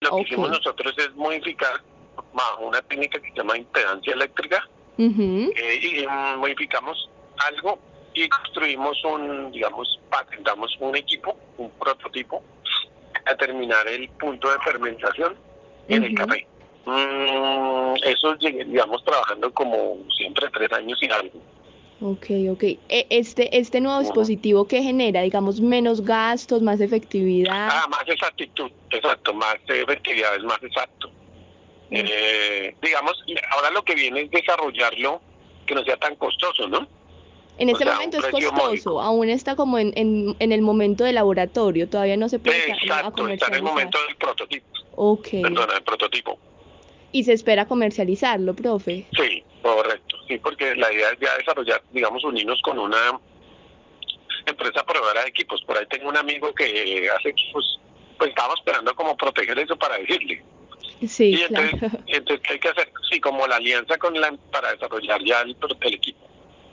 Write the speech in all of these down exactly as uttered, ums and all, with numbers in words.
Lo que hicimos Ok. nosotros es modificar bajo una técnica que se llama impedancia eléctrica, Ujú. eh, y mm, modificamos algo y construimos un, digamos, patentamos un equipo, un prototipo, a terminar el punto de fermentación en el Ujú. café. Mm, eso llegué, digamos, trabajando como siempre tres años y algo. Ok, ok. E- Este, este nuevo Ujú. dispositivo que genera, digamos, menos gastos, más efectividad. Ah, más exactitud, exacto, más efectividad, es más exacto. Ok. Eh, digamos, ahora lo que viene es desarrollarlo que no sea tan costoso, ¿no? En O este sea, un momento es precio costoso, módico. aún está como en, en, en el momento de laboratorio, todavía no se puede salir a Exacto, está en el comercializar. momento del prototipo, Ok. perdona, el prototipo. Y se espera comercializarlo, profe. Sí, correcto, sí, porque la idea es ya desarrollar, digamos, unirnos con una empresa proveedora de equipos. Por ahí tengo un amigo que hace equipos, pues estamos esperando como proteger eso para decirle. Sí, Y entonces, claro. entonces ¿qué hay que hacer? Sí, como la alianza con la para desarrollar ya el, el equipo.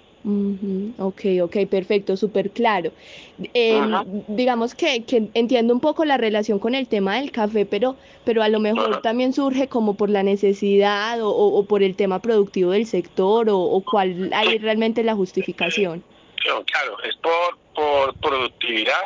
Ujú. Ok, ok, perfecto, súper claro. Ajá, Em, digamos que, que entiendo un poco la relación con el tema del café, pero, pero a lo mejor ajá. también surge como por la necesidad o, o- o por el tema productivo del sector o, o cuál Sí, hay realmente la justificación. no, claro, es por, por productividad,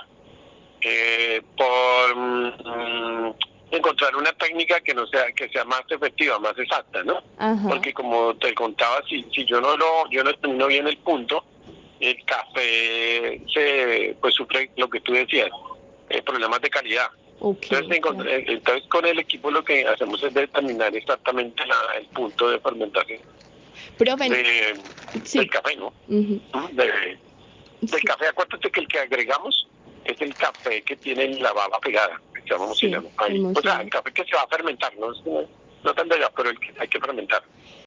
eh, por mm, encontrar una técnica que no sea que sea más efectiva, más exacta, ¿no? Ajá. Porque como te contaba, si, si yo no lo yo no termino bien el punto, el café se pues sufre lo que tú decías, eh, problemas de calidad. Ok, Entonces, claro. eh, entonces con el equipo lo que hacemos es determinar exactamente la, el punto de fermentación Profe, de, del sí. café, ¿no? Ujú. De, del Sí, café, acuérdate que el que agregamos es el café que tiene la baba pegada, que llamamos sí, silano. el Ahí, o sea, el mocillo. café que se va a fermentar, no, es- no, no tan de allá, pero el que hay que fermentar.